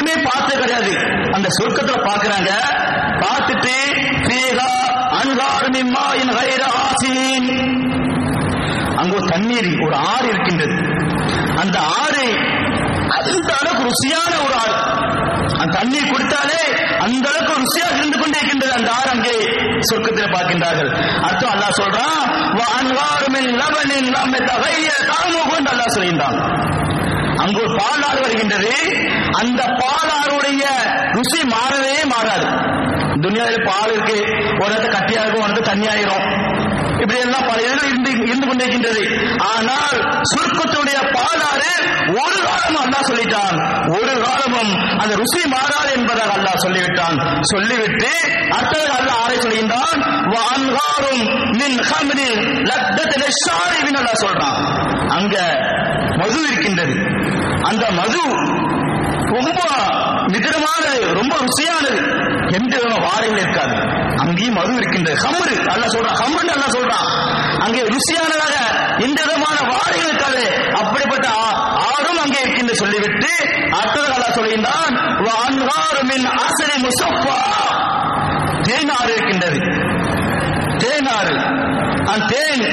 எங்கேயுமே பார்த்து கிடையாது. அந்த சொர்க்கத்துல பாக்குறாங்க. பார்த்துட்டு ஃபீஹா அன்ஹார் மின் மாஇன் கைர ஆசின், அங்க ஒரு தண்ணீர் ஒரு ஆறு இருக்கின்றது. அந்த ஆறு அந்த அளவுக்கு ருசியான ஒரு ஆறு. அந்த தண்ணீர் குடித்தாலே அந்த அளவுக்கு ருசியாக இருந்து கொண்டே இருக்கின்றது அந்த ஆறு. அங்கே சொர்க்கத்தில் பார்க்கின்றார்கள். அர்த்தம் அல்லாஹ் சொல்றான் அன்ஹார் மின் லபனின் லம் யதகய்யர் தஅமுஹு என்று அல்லாஹ் சொல்கின்றான். அங்கு ஒரு பாலாறு வருகின்றது. அந்த பாலாறுடைய ருசி மாறவே மாறாது. துனியாவில் பால் இருக்கு, ஒரு இடத்துல கட்டியா இருக்கும், ஒரு இடத்துல தண்ணியாயிரும், இப்படி எல்லாம் பல இடங்கள் இருந்து இருந்து கொண்டிருக்கின்றது. ஆனால் சுருக்கத்துடைய பாலாறு ஒரு காலமும் அல்லாஹ் சொல்லிட்டான், ஒரு காலமும் அந்த ருசி மாறாது என்பதாக அல்லாஹ் சொல்லிவிட்டான். சொல்லிவிட்டு அடுத்தது அல்லாஹ் ஆரை சொல்கின்றான் வஅன்ஹாரும் மின் ஹம்ரின் லத்தத்தில் ஷாரிபின் அல்லாஹ் சொல்றான். அங்க மது இருக்கின்றது. அந்த மது ரொம்ப மிதமானது, ரொம்ப ருசியானது, எந்த வாடைகள் இருக்காது. அங்கேயும் மது இருக்கின்றது. ஹம்ரு அல்லாஹ் சொல்றான், ஹம்ரு அல்லாஹ் சொல்றான். அங்கே ருசியானதாக எந்த விதமான வாடைகள் இருக்காது. அப்படிப்பட்ட ஆறும் அங்கே இருக்கின்ற சொல்லிவிட்டு அடுத்தது அல்லாஹ் சொல்கின்றான் வஅன்ஹாரு மின் அஸரி முஸஃபா, தேனாறு இருக்கின்றது. தேனாறு, அந்த தேன்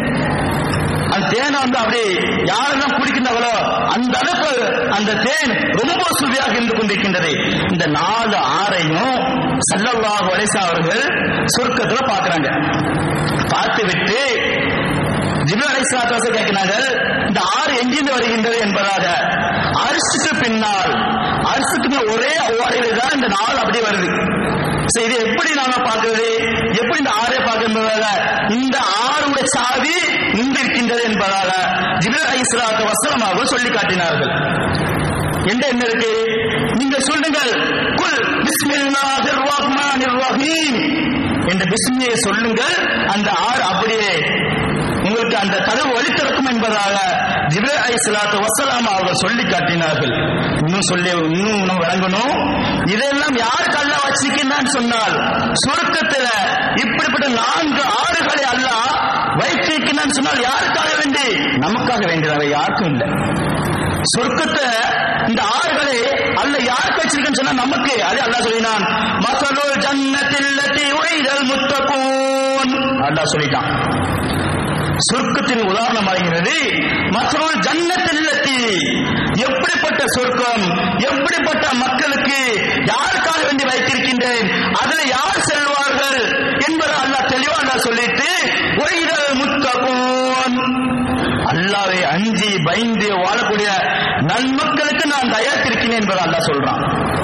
அந்த தேனை வந்து அப்படி யாரெல்லாம் குடிக்கின்றார்களோ அந்த அளவுக்கு அந்த தேன் ரொம்ப சுவையாக இருந்து கொண்டிருக்கின்றது. இந்த நாலு ஆறையும் ஸல்லல்லாஹு அலைஹி வஸல்லம் அவர்கள் சொர்க்கத்துல பார்க்கறாங்க. பார்த்து விட்டு ஜிப்ரீல் அலைஹிஸ்ஸலாத்து வஸலாம் கேட்கிறாங்க, இந்த ஆறு எங்கிருந்து வருகின்றது என்பதாக. அர்ஷுக்கு பின்னால், அர்ஷுக்கு ஒரே ஓடையில் தான் இந்த நாள் அப்படி வருது. இது எப்படி நாம பார்க்கிறது, எப்படி இந்த ஆறை பார்க்கின்றதாக, இந்த ஆறுடைய சாவி இங்கு இருக்கின்றது என்பதாக ஜிப்ரீல் அலைஹிஸ்ஸலாத்து வஸலாம் அவர்கள் சொல்லி காட்டினார்கள். என்ன என்ன இருக்கு, நீங்க சொல்லுங்கள், குல் பிஸ்மில்லாஹிர் ரஹ்மானிர் ரஹீம் என்ற பிஸ்மியை சொல்லுங்கள், அந்த ஆறு அப்படியே உங்களுக்கு அந்த கதவு வழித்திறக்கும் என்பதாக ஜிப்ரீல் அலைஹிஸ்ஸலாத்து வஸலாம் அவர்கள் சொல்லி காட்டினார்கள். இன்னும் சொல்லி இன்னும் விளங்கணும், இதெல்லாம் யாருக்கு அல்லாஹ் வச்சிருக்கிறான்னு சொன்னால் சொர்க்கத்தில் இப்படிப்பட்ட நான்கு ஆறுகளை அல்லாஹ் வைத்திருக்கிறான்னு சொன்னால் யாருக்காக வேண்டி? நமக்காக வேண்டியதாக, யாருக்கும் இல்லை. சொர்க்கத்தை இந்த ஆறுகளை அல்லாஹ் யாருக்கு வச்சிருக்கேன்னு சொன்னா நமக்கு. அது அல்லாஹ் சொல்லினான் மஸலுல் ஜன்னத்தில் லதி உஇதல் முத்தகூன், அல்லாஹ் சொல்லிட்டான். சொர்க்கத்தின் உதாரணமாகிறது மஸலுல் ஜன்னத்தில் லதி, எப்படிப்பட்ட சொர்க்கம், எப்படிப்பட்ட மக்களுக்கு யாருக்காக வேண்டி வைத்திருக்கின்றேன், அதில் யார் செல்வார்கள் என்பதை அல்லாஹ் தெளிவாக சொல்லிட்டு உஇதல் முத்தகூன், அல்லாஹ்வை அஞ்சி பயந்து வாழக்கூடிய நன்மக்களுக்கு நான் தயாரித்திருக்கிறேன் என்பதை அல்லாஹ் சொல்றான்.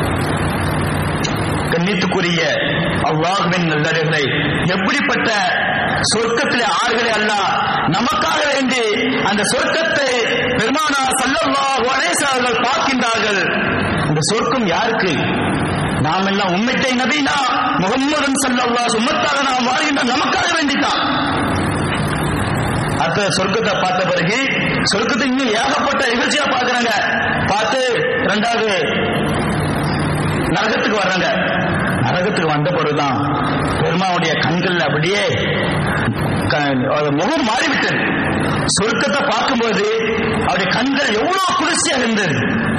கண்ணியத்துக்குரிய அல்லாஹ்வின் நல்லடியார்களே, எப்படிப்பட்ட சொர்க்கத்திலே ஆறுகளை அல்லாஹ் நமக்காக வேண்டி அந்த சொர்க்கத்தை பெருமானார் ஸல்லல்லாஹு அலைஹி வஸல்லம் பார்க்கின்றார்கள். இந்த சொர்க்கம் யாருக்கு? நாம் எல்லாம் உம்மத்தை நபினா முஹம்மது ஸல்லல்லாஹு அலைஹி உம்மத்தாக நாம் வாழ்கின்ற நமக்காக வேண்டித்தான். அடுத்த சொர்க்கத்தை பார்த்த பிறகு சொர்க்கத்தை இன்னும் ஏகப்பட்ட நிகழ்ச்சியா பார்க்கிறாங்க. பார்த்து இரண்டாவது நரகத்துக்கு வர்றாங்க. நரகத்துக்கு வந்த பிறகுதான் பெருமாவுடைய கண்கள் அப்படியே முகம் மாறிவிட்டது. சொர்க்கத்தை பார்க்கும்போது அவருடைய கண்கள் எவ்வளவு குளிர்ச்சியாக இருந்தது.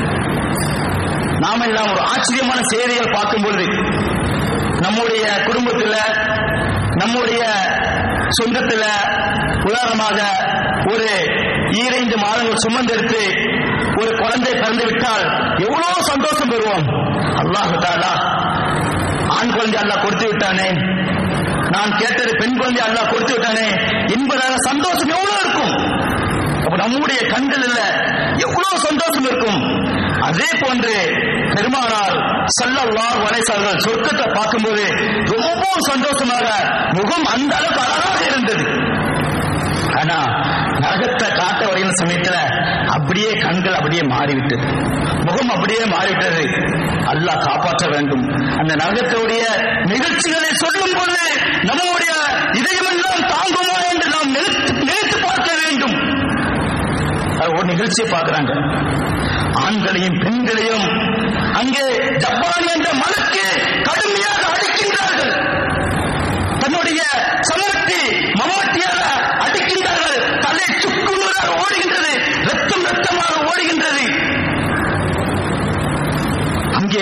நாம எல்லாம் ஒரு ஆச்சரியமான செய்திகள் பார்க்கும்போது நம்முடைய குடும்பத்தில், நம்முடைய சொந்தத்தில் உதாரணமாக ஒரு ஈரைந்து மாதங்கள் சுமந்தெடுத்து ஒரு குழந்தை பிறந்து விட்டால் எவ்வளவு சந்தோஷம் பெறுவோம். அல்லாஹ் தஆலா ஆண் குழந்தை அல்லாஹ் கொடுத்து விட்டானே, நான் கேட்டது பெண் குழந்தை அல்லாஹ் கொடுத்து விட்டானே என்பதாக சந்தோஷம் எவ்வளவு இருக்கும். அப்ப நம்முடைய கண்கள் இல்ல எவ்வளவு சந்தோஷம் இருக்கும். அதே போன்று பெருமானார் ஸல்லல்லாஹு அலைஹி வஸல்லம் சொர்க்கத்தை பார்க்கும்போது ரொம்ப சந்தோஷமாக முகம் அந்த அளவுக்கு அழகாக இருந்தது. ஆனா நரகத்தை காட்ட வருகிற சமயத்துல அப்படியே கண்கள் அப்படியே மாறிவிட்டது, முகம் அப்படியே மாறிவிட்டது. அல்லாஹ் காப்பாற்ற வேண்டும். அந்த நரகத்துடைய நிகழ்ச்சிகளை சொல்லும் போது நம்முடைய இதயமெல்லாம் தாங்குமா என்று நாம் நினைத்து பார்க்க வேண்டும். ஒரு நிகழ்ச்சியை பார்க்கிறாங்க, ஆண்களையும் பெண்களையும் அங்கே ஜப்பான் என்ற மலக்கு கடுமையாக அடிக்கின்றார்கள். தன்னுடைய சமர்த்தி மமட்டியாக அடிக்கின்றார்கள். தலை சுக்குநூறாக ஓடுகின்றது, ரத்தம் ரத்தமாக ஓடுகின்றது. அங்கே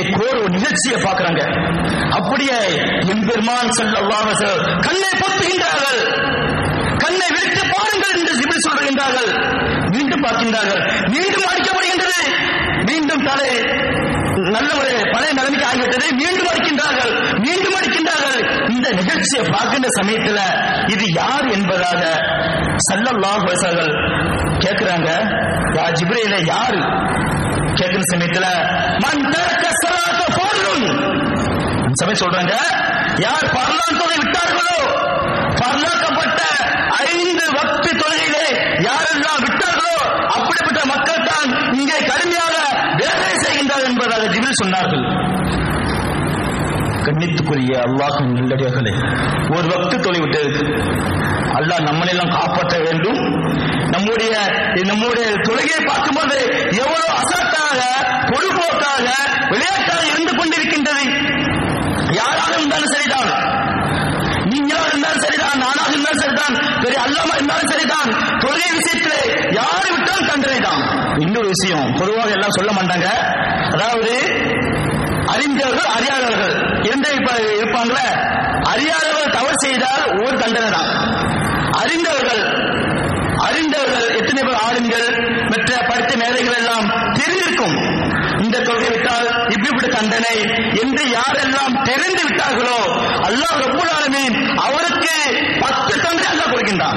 நிகழ்ச்சியை பார்க்கறாங்க. அப்படியே எம்பெருமான் ஸல்லல்லாஹு அலைஹி வஸல்லம் கண்ணை பொத்துகின்றார்கள். கண்ணை விரித்து பாருங்கள் என்று ஜிப்ரீல் சொல்கின்றார்கள். மீண்டும் பார்க்கின்றார்கள், மீண்டும் அடிக்கப்படுகின்றது. மீண்டும் தலை நல்ல ஒரு பழைய நிலைமைக்கு ஆகிவிட்டது. மீண்டும் அடிக்கின்றார்கள், மீண்டும் அடிக்கின்றார்கள். இந்த நிகழ்ச்சியை பார்க்கின்ற சமயத்தில் இது யார் என்பதாக ஸல்லல்லாஹு அலைஹி வஸல்லம் கேட்கிறாங்க. யா ஜிப்ரீலே, யாரு கேட்கிற சமயத்தில் மன் தரக்க ஸலாத்த ஃபர்லுன், சமயம் சொல்றாங்க, யார் பர்லான் தொகை விட்டார்களோ, பர்லாக்கப்பட்ட ஐந்து வக்து தொழுகையிலே யாரெல்லாம் விட்டார்களோ அப்படிப்பட்ட மக்கள் தான் இங்கே கடுமையாக வேலை செய்கின்றார் என்பதாக ஜிப்ரீல் சொன்னார்கள். கண்ணித்துக்குரிய அல்லாஹ்வின் நல்லடியார்களே, ஒரு வக்து தொலை விட்டது. அல்லாஹ் நம்மளெல்லாம் காப்பாற்ற வேண்டும். நம்முடைய நம்முடைய தொழுகையை பார்க்கும்போது எவ்வளவு அசாட்டாக, பொறுப்போக்காக, விளையாட்டாக இருந்து கொண்டிருக்கின்றது. யாராக இருந்தாலும் சரிதான், நீங்களாக இருந்தாலும் சரிதான், நானாக இருந்தாலும் சரிதான், பெரிய அல்லாம இருந்தாலும் சரிதான், தொழுகை விஷயத்திலே யாரு விட்டாலும் கண்டறிதான். இன்னொரு விஷயம் பொதுவாக எல்லாம் சொல்ல மாட்டாங்க. அதாவது அறிந்தவர்கள் அறியாதவர்கள் இரண்டே இருப்பாங்கள. அறியாதவர்கள் தவறு செய்தால் ஒரு தண்டனை தான். அறிந்தவர்கள் அறிந்தவர்கள் எத்தனை பேர் ஆளுங்கள் மற்ற படித்த மேதைகள் எல்லாம் தெரிந்திருக்கும். இந்த தொகை விட்டால் இப்படிப்பட்ட தண்டனை என்று யாரெல்லாம் தெரிந்து விட்டார்களோ அல்லாஹ் ரப்பல் ஆலமீன் அவருக்கு பத்து தண்டனை அல்லாஹ் கொடுக்கின்றான்.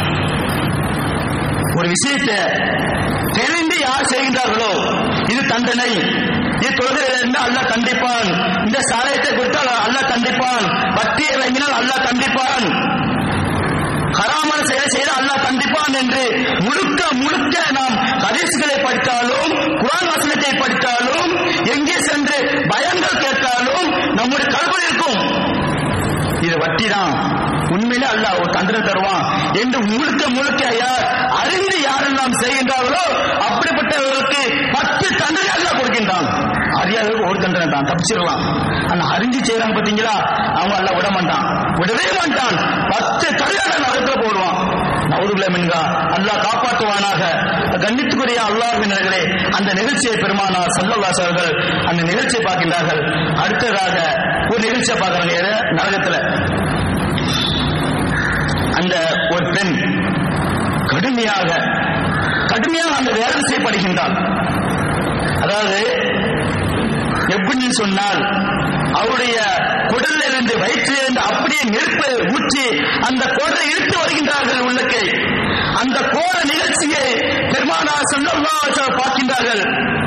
ஒரு விஷயத்தை தெரிந்து யார் செய்கின்றார்களோ இது தண்டனை, இது தொழுகையில் இருந்தால் அல்லாஹ் தண்டிப்பான், இந்த சாலையத்தை கொடுத்தால் அல்லாஹ் தண்டிப்பான், வட்டியை வாங்கினால் அல்லாஹ் தண்டிப்பான், ஹராமான செயலை செய்தால் அல்லாஹ் தண்டிப்பான் என்று முழுக்க முழுக்க நாம் ஹதீஸ்களை படித்தாலும் குர்ஆன் வசனத்தை படித்தாலும் எங்கே சென்று பயங்கள் கேட்டாலும் நம்முடைய கல்வியில் இருக்கும் இது வட்டி தான், உண்மையிலே அல்லாஹ் ஒரு தண்டனை தருவான் என்று முழுக்க முழுக்க யார் அறிந்து யாரெல்லாம் செய்கின்றார்களோ அப்படிப்பட்டவர்களுக்கு பத்து தண்டனை அல்லாஹ் கொடுக்கின்றான். அறியாதவர்கள் ஒரு தண்டனை தான், தப்பிச்சிடலாம். ஆனா அறிஞ்சு செய்யறாங்க பாத்தீங்களா, அவங்க அல்லாஹ் விட மாட்டான், விடவே மாட்டான். பத்து தண்டனை நரகத்துல போடுவான். நவுதுபில்லாஹ் மின்ஹா, அல்லாஹ் காப்பாற்றுவானாக. கண்ணியத்துக்குரிய அல்லாஹ்வினர்களே, அந்த நிகழ்ச்சியை பெருமானார் ஸல்லல்லாஹு அலைஹி வஸல்லம் அந்த நிகழ்ச்சியை பார்க்கின்றார்கள். அடுத்ததாக ஒரு நிகழ்ச்சியை பார்க்கறாங்க நரகத்துல. அந்த ஒரு பெண் கடுமையாக கடுமையாக அந்த வேலை செய்யப்படுகின்றாள். அதாவது எப்படின்னு சொன்னால் அவருடைய குடலில் இருந்து வயிற்றிலிருந்து அப்படியே நெருப்பை ஊற்றி அந்த கோரை இழுத்து வருகின்றார்கள் உள்ளக்கை. அந்த கோர நிகழ்ச்சியை பெருமானார் ஸல்லல்லாஹு அலைஹி வஸல்லம் பார்க்கின்றார்கள்.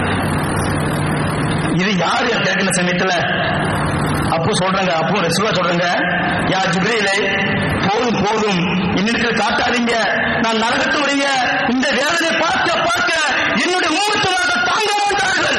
இது யாரு கேட்கிற சமயத்துல அப்போ சொல்றாங்க, அப்போ ரசூலுல்லாஹ் சொல்றாங்க, யா ஜிப்ரீலே, போதும் போதும் என்னிடத்தில் காட்டாதீங்க. நான் நரகத்துடைய இந்த வேதனை பார்க்க பார்க்க என்னுடைய மூத்தமாக தாங்க மாட்டார்கள்.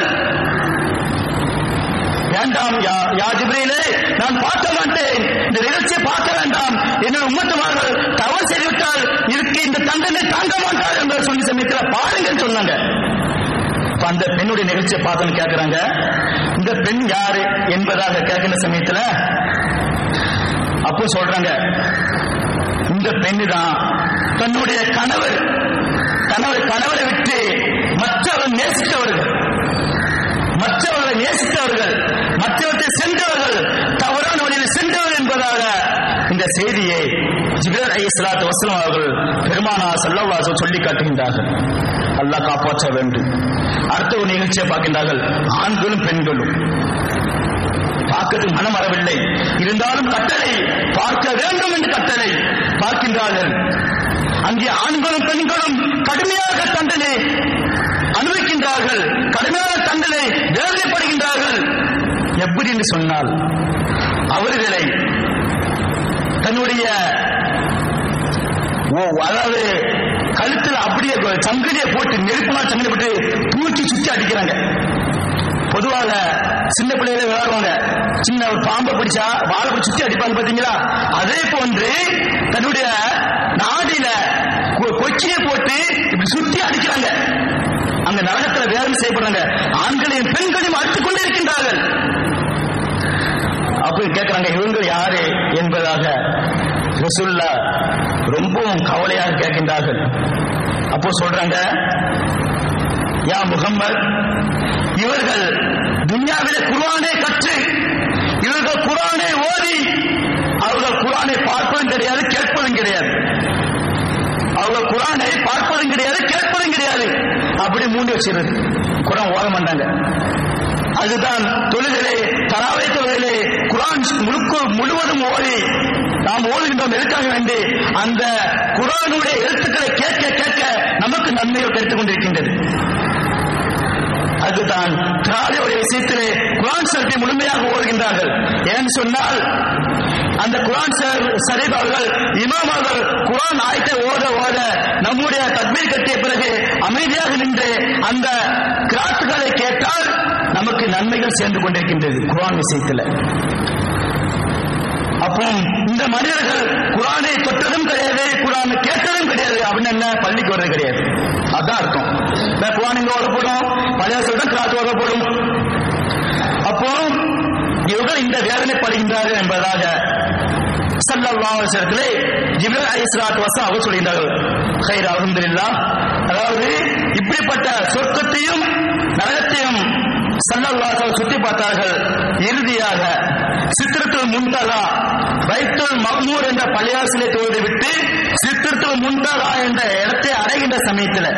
வேண்டாம் யா ஜிப்ரீலே, நான் பார்க்க மாட்டேன், இந்த நிகழ்ச்சியை பார்க்க வேண்டாம். என்னுடைய உம்மத்துமார்கள் தவறு செய்துவிட்டால் இதுக்கு இந்த தண்டனை தாங்க மாட்டார்கள் என்று சொல்லி சமயத்தில் பாருங்கன்னு சொன்னாங்க. அந்த பெண்ணுடைய நிகழ்ச்சியை பார்த்தோன்னு கேட்கிறாங்க, இந்த பெண் யாரு என்பதாக கேட்கிற சமயத்துல அப்போ சொல்றாங்க, இந்த பெண்ணு தான் தன்னுடைய கணவர் கணவர் கணவரை விட்டு மற்றவர்கள் நேசித்தவர்கள் மற்றவர்களை நேசித்தவர்கள் மற்றவற்றை சென்றவர்கள் தவறான வழியில் சென்றவர்கள் என்பதாக இந்த செய்தியை ஜிப்ரீல் அலைஹிஸ்ஸலாத்து வஸ்ஸலாம் அவர்கள் பெருமானார் ஸல்லல்லாஹு அலைஹி வஸல்லம் சொல்லி காட்டுகின்றார்கள். அல்லாஹ் காப்பாற்ற வேண்டும். அடுத்த ஒரு நிகழ்ச்சியை பார்க்கின்றார்கள். ஆண்களும் பெண்களும் பார்க்கறதுக்கு மனம் வரவில்லை, இருந்தாலும் கட்டளை பார்க்க வேண்டும் என்று கட்டளை பார்க்கின்றார்கள். அங்கே ஆண்களும் பெண்களும் கடுமையாக தண்டனை அனுபவிக்கின்றார்கள், கடுமையான தண்டனை வேதனைப்படுகின்றார்கள். எப்படி என்று சொன்னால் அவர்களை தன்னுடைய அதாவது கழுத்தில் அப்படியே சங்கிலியை போட்டு நெருப்புனா சங்கிலி போட்டு தூக்கி சுற்றி அடிக்கிறாங்க. பொதுவாக சின்ன பிள்ளைகளை விளையாடுவாங்க, சின்ன ஒரு பாம்பை பிடிச்சா வாழை பிடிச்சி சுற்றி அடிப்பாங்க பாத்தீங்களா, அதே போன்று தன்னுடைய நாடில கொச்சியை போட்டு இப்படி சுற்றி அடிக்கிறாங்க. அங்க நரகத்துல வேதனை செய்யப்படுறாங்க. ஆண்களையும் பெண்களையும் அடித்துக் கொண்டே இருக்கின்றார்கள். அப்படி கேட்கிறாங்க, இவங்க யாரு என்பதாக ரசூலுல்லாஹ் ரொம்பவும் கவலையாக கேட்கின்றார்கள். அப்போ சொல்றாங்க, யா முகம்மது, இவர்கள் துன்யாவிலே குர்ஆனை கற்று இவர்கள் குர்ஆனை ஓதி அவர்கள் குர்ஆனை பார்ப்பதும் கிடையாது, கேட்பதும் கிடையாது. அவர்கள் குர்ஆனை பார்ப்பதும் கிடையாது, கேட்பதும் கிடையாது. அப்படி மூடி வச்சிருது, குர்ஆன் ஓத மாட்டாங்க. அதுதான் தொழுகிலே தராவை தொழுகிலே குர்ஆன் முழுக்க முழுவதும் ஓதி நாம் ஓதுகின்றோம். எதற்காக வேண்டி அந்த குர்ஆனுடைய எழுத்துக்களை கேட்க கேட்க நமக்கு நன்மைகள் கிடைத்துக் கொண்டிருக்கின்றது. அதுதான் தராவுடைய விஷயத்திலே குர்ஆன் ஷரீஃபை முழுமையாக ஓதுகின்றார்கள். ஏன்னு சொன்னால் அந்த குர்ஆன் ஷரீஃப் அவர்கள் இமாம் அவர்கள் குர்ஆன் ஆயத்தை ஓத ஓத நம்முடைய தக்பீர் கட்டிய பிறகு அமைதியாக நின்று அந்த கிராத்துகளை கேட்டால் நமக்கு நன்மைகள் சேர்ந்து கொண்டிருக்கின்றது குர்ஆன் விஷயத்தில். அப்போ இந்த மனிதர்கள் குர்ஆனை தொட்டதும் கிடையாது, குர்ஆனை கேட்டதும் கிடையாது. அப்படின்னு என்ன, பள்ளிக்கு வர்றது கிடையாது. அதான் அர்த்தம். குர்ஆன் இங்க ஓதப்படும், பழைய சொல்றேன் கிராத்து ஓதப்படும். அப்போ இவர்கள் இந்த வேதனைப்படுகின்றார்கள் என்பதாக ஸல்லல்லாஹு அலைஹி வஸல்லம் ஜிப்ரீல் அலைஹிஸ்ஸலாத்து வஸலாம் அவர் சொல்கிறார்கள். கைர் அல்ஹம்துலில்லாஹ். அதாவது இப்படிப்பட்ட சொர்க்கத்தையும் நரகத்தையும் ஸல்லல்லாஹு அலைஹி வஸல்லம் சுற்றி பார்த்தார்கள். இறுதியாக சித்ரத்துல் முன்தஹா பைத்துல் மஅமூர் என்ற பள்ளியாசிலை தொழுது விட்டு சித்ரத்துல் முன்தஹா என்ற இடத்தை அடைகின்ற சமயத்தில்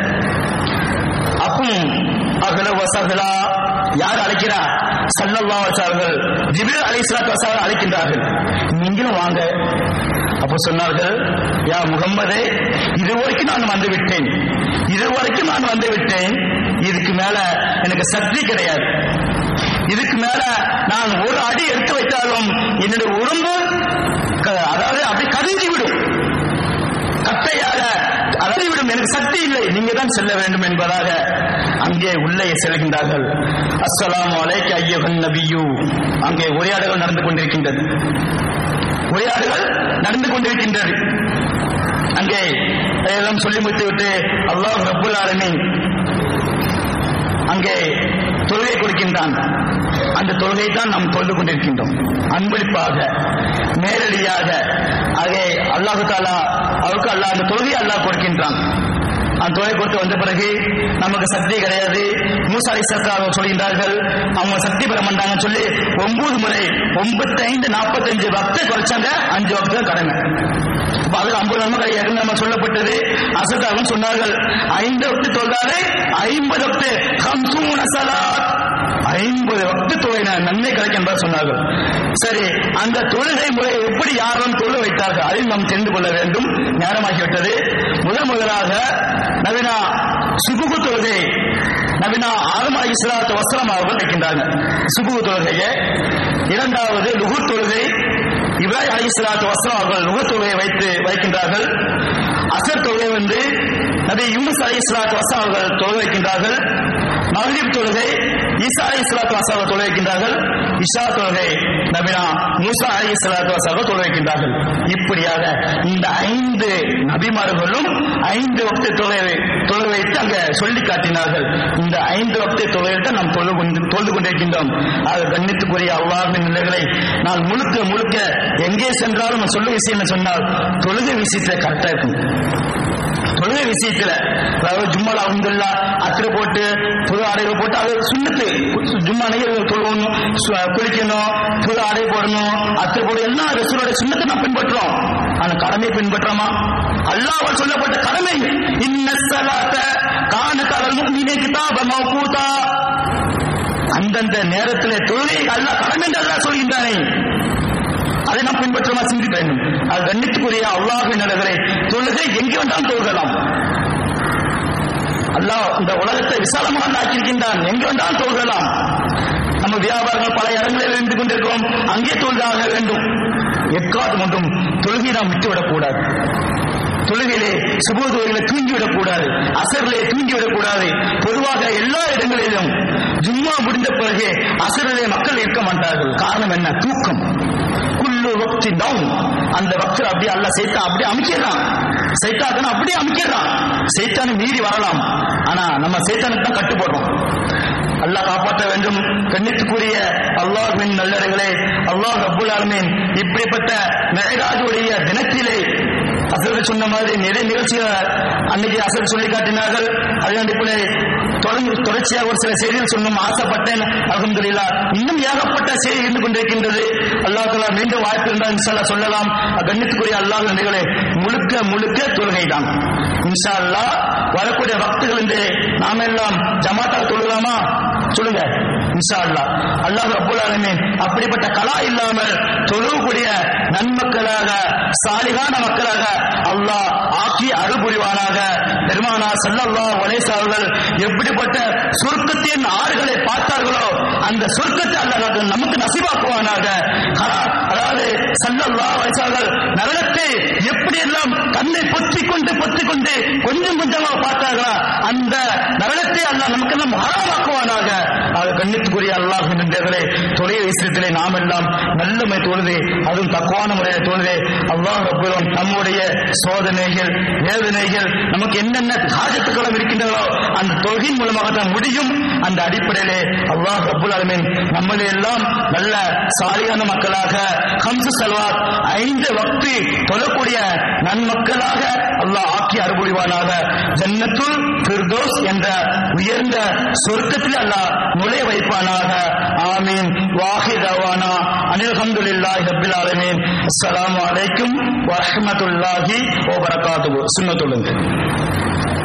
அப்பும் அகல வசகலா யார் அழைக்கிறார்? ஸல்லல்லாஹு அலைஹி வஸல்லம் ஜிப்ரீல் அலைஹிஸ்ஸலாத்து வஸலாம் அழைக்கின்றார்கள், நீங்களும் வாங்க. அப்போ சொன்னார்கள், யா முகம்மதே, இதுவரைக்கும் நான் வந்து விட்டேன், இதுவரைக்கும் நான் வந்து விட்டேன். இதுக்கு மேல எனக்கு சக்தி கிடையாது. இதுக்கு மேல நான் ஒரு அடி எடுத்து வைத்தாலும் என்னுடைய உடம்பு அதாவது அப்படி கதிங்கி விடும், கட்டையாக அடைவிடும். எனக்கு சக்தி இல்லை, நீங்க தான் செல்ல வேண்டும் என்பதாக அங்கே உள்ளே செல்கின்றார்கள். அஸ்ஸலாமு அலைக்க அய்யுஹன் நபியு. அங்கே உரையாடல்கள் நடந்து கொண்டிருக்கின்றது, உரையாடல்கள் நடந்து கொண்டிருக்கின்றது. அங்கே எல்லாம் சொல்லி முடித்துவிட்டு அல்லாஹ் ரப்புல் ஆலமீன் அங்கே தொழுகை கொடுக்கின்றான். அந்த தொழுகை தான் நாம் தொழுது கொண்டிருக்கின்றோம். அன்பளிப்பாக நேரடியாக ஆகவே அல்லாஹு தாலா அவருக்கு அல்லாஹ் அந்த தொழுகை அல்லாஹ் கொடுக்கின்றான். அந்த தொகை கொடுத்து வந்த பிறகு நமக்கு சக்தி கிடையாது. மூசா அலைஹிஸ்ஸலாம் சொல்கின்றார்கள், அவங்க சக்தி பெற மாட்டாங்கன்னு சொல்லி ஒன்பது முறை ஒன்பத்தி ஐந்து நாற்பத்தி அஞ்சு வக்தை குறைச்சாங்க. அஞ்சு வக்தை கடமை. அதுல ஐம்பது நம்ம கிடையாது நம்ம சொல்லப்பட்டது. அசதாவும் சொன்னார்கள், ஐந்து வக்து தொழுதாலே ஐம்பது வக்து ஹம்சூன ஸலாத், ஐம்பது வக்து தொழுகை நன்மை கிடைக்கும் என்று சொன்னார்கள். சரி, அந்த தொழுகை முறை எப்படி யாரும் தொழு வைத்தார்கள் அதையும் நாம் தெரிந்து கொள்ள வேண்டும். நேரமாகிவிட்டது. முதல் முதலாக நபினா சுபுகு தொழுகை நபினா ஆதம் அலைஹிஸ்ஸலாத்து வஸலாம் அவர்கள் வைக்கின்றாங்க சுபுகு தொழுகையை. இரண்டாவது லுஹூர் தொழுகை இப்ராஹிம் அலைஹிஸ்ஸலாத்து வஸலாம் அவர்கள் லுஹூர் தொழுகையை வைத்து வைக்கின்றார்கள். அஸர் தொழுகை வந்து நபி யூனுஸ் அலைஹிஸ்ஸலாத்து வஸலாம் அவர்கள் தொழுகை வைக்கின்றார்கள். மக்ரிப் தொழுகை ஈசா அலைஹிஸ்ஸலாத்து வஸலாம் அவர்கள் தொழுகை வைக்கின்றார்கள். இஷா தொழுகை நபினா மூசா அலைஹிஸ்ஸலாத்து வஸலாம் அவர்கள் தொழுகை வைக்கின்றார்கள். இப்படியாக இந்த ஐந்து நபிமார்களும் ஐந்து வக்து தொழுகை தொழுகை வைத்து அங்க சொல்லி காட்டினார்கள். இந்த ஐந்து வக்து தொழுகையில் நாம் தொழு தொழுது கொண்டிருக்கின்றோம். அது கண்ணியத்துக்குரிய அல்லாஹ்வின் நிலைகளை நான் முழுக்க முழுக்க எங்கே சென்றாலும் சொல்ல விஷயம் சொன்னால் தொழுகை விஷயத்துல கரெக்டா இருக்கும். தொழுகை விஷயத்துல அதாவது ஜும்மா அல்ஹம்துலில்லாஹ் அத்திர போட்டு புது ஆடைகள் போட்டு அது சுண்ணத்து. ஜும்மா அன்னைக்கு தொழுவணும், குளிக்கணும், புது ஆடை போடணும், அத்திர போட எல்லா ரசூலுடைய சுண்ணத்தை நாம் பின்பற்றுறோம். ஆனா கடமை பின்பற்றோமா? அல்லாஹ்வால் சொல்லப்பட்ட கடமை இன்ன ஸலாத்த கானத் அலல் முஃமினீன கிதாபன் மவ்கூதா. அந்தந்த நேரத்திலே தொழுகை அல்லாஹ் கடமை என்று அல்லாஹ் சொல்கின்றானே, அதை நாம் பின்பற்றமா சிந்திக்க வேண்டும். அது கண்ணியத்துக்குரிய அல்லாஹ்வின் நிலைகளை தொழுகை எங்கே வந்தாலும் தொழுகலாம். அல்லாஹ் இந்த உலகத்தை விசாலமாக ஆக்கியிருக்கின்றான், எங்கே வந்தாலும் தொழுகலாம். நம்ம வியாபாரங்கள் பல இடங்களில் இருந்து கொண்டிருக்கிறோம், அங்கே தொழுதாக வேண்டும். எக்காதும் ஒன்றும் தொழுகை நாம் விட்டுவிடக் கூடாது. தொழுகையிலே சுபஹ் தொழுகையிலே தூங்கிவிடக் கூடாது, அசரிலே தூங்கிவிடக் கூடாது. பொதுவாக எல்லா இடங்களிலும் ஜும்மா முடிந்த பிறகு அசரிலே மக்கள் இருக்க மாட்டார்கள். காரணம் என்ன? தூக்கம். குல்லு வக்தி டவுன். அந்த வக்தில் அப்படியே அல்லாஹ் சைத்தான் அப்படியே அமைக்கிறான். சைத்தான அப்படியே அமைக்கிறான். சைத்தானை மீறி வரலாம், ஆனா நம்ம சைத்தானுக்கு தான் கட்டுப்படுறோம். அல்லாஹ் காப்பாற்ற வேண்டும். கண்ணியத்துக்குரிய அல்லாஹ்வின் நல்லடிகளே, அல்லாஹ் ரப்புல் ஆலமீன் இப்படிப்பட்ட மிஅராஜுடைய தினத்திலே ஹஸரத் ஏற்கனவே சொன்ன மாதிரி நிறைய நிகழ்ச்சிகளை அன்னைக்கு அசல் சொல்லி காட்டினார்கள். அதே அடிப்படையில் தொடர்ந்து தொடர்ச்சியாக ஒரு சில செய்திகள் சொன்னும் ஆசைப்பட்டேன். அல்ஹம்துலில்லாஹ் இன்னும் ஏகப்பட்ட செய்தி இருந்து கொண்டிருக்கின்றது. அல்லாஹ் தஆலா மீண்டும் வாய்ப்பு இருந்தால் இன்ஷா அல்லாஹ் சொல்லலாம். கண்ணியத்துக்குரிய அல்லாஹ் நபிகளே, முழுக்க முழுக்க தொழுகை தான். இன்ஷா அல்லாஹ் வரக்கூடிய வக்துகள் என்று நாம எல்லாம் ஜமாத்தாக தொழுகலாமா? சொல்லுங்க. இன்ஷா அல்லாஹ் அல்லாஹ் ரப்பல் ஆலமீன் அப்படிப்பட்ட கலா இல்லாமல் தொழுகக்கூடிய நன்மக்களாக சாலிகான மக்களாக அல்லாஹ் ஆக்கி அருள் புரிவானாக. பெருமானார் ஸல்லல்லாஹு அலைஹி வஸல்லம் எப்படிப்பட்ட சொர்க்கத்தின் ஆறுகளை பார்த்தார்களோ அந்த சொர்க்கத்தை அல்லாஹ் நமக்கு நசீபாக்குவானாக. அதாவது ஸல்லல்லாஹு அலைஹி வஸல்லம் நரகத்தை எப்படி எல்லாம் கண்ணை பொத்திக் கொண்டு பொத்திக் கொண்டு கொஞ்சம் கொஞ்சமாக பார்த்தார்களா அந்த நரகத்தை அல்லாஹ் நமக்கு எல்லாம் ஹராமாக்குவானாக. அது கண்ணியத்துக்குரிய அல்லாஹ் என்பவர்களே, தொழில் விஷயத்திலே நாம் எல்லாம் நல்லமை தொழுது அதுவும் தக்குவான முறையில் தொழுது அல்லாஹ் ரப்பல் நம்முடைய சோதனைகள் வேதனைகள் நமக்கு என்னென்ன ஹாஜத்துக்களும் இருக்கின்றனோ அந்த தொழுகையின் மூலமாக தான் முடியும். அந்த அடிப்படையிலே அல்லாஹ் ரப்பல் ஆலமீன் நம்மளை எல்லாம் நல்ல சாலியான மக்களாக ஹம்ஸ் ஸலவாத் ஐந்து வக்து தொழக்கூடிய நன்மக்களாக அல்லாஹ் ஆக்கி அருள்புரிவானாக. ஜன்னத்துல் ஃபிர்தௌஸ் என்ற உயர்ந்த சொர்க்கத்தில் அல்லாஹ் நுழைய வைப்பானாக. ஆமீன். வாஹிர் தவானா அனில் ஹம்துலில்லாஹி ரப்பில் ஆலமீன். அஸ்ஸலாமு அலைக்கும் வ ரஹ்மத்துல்லாஹி வ பரகாத்துஹு. சுன்னத்துல்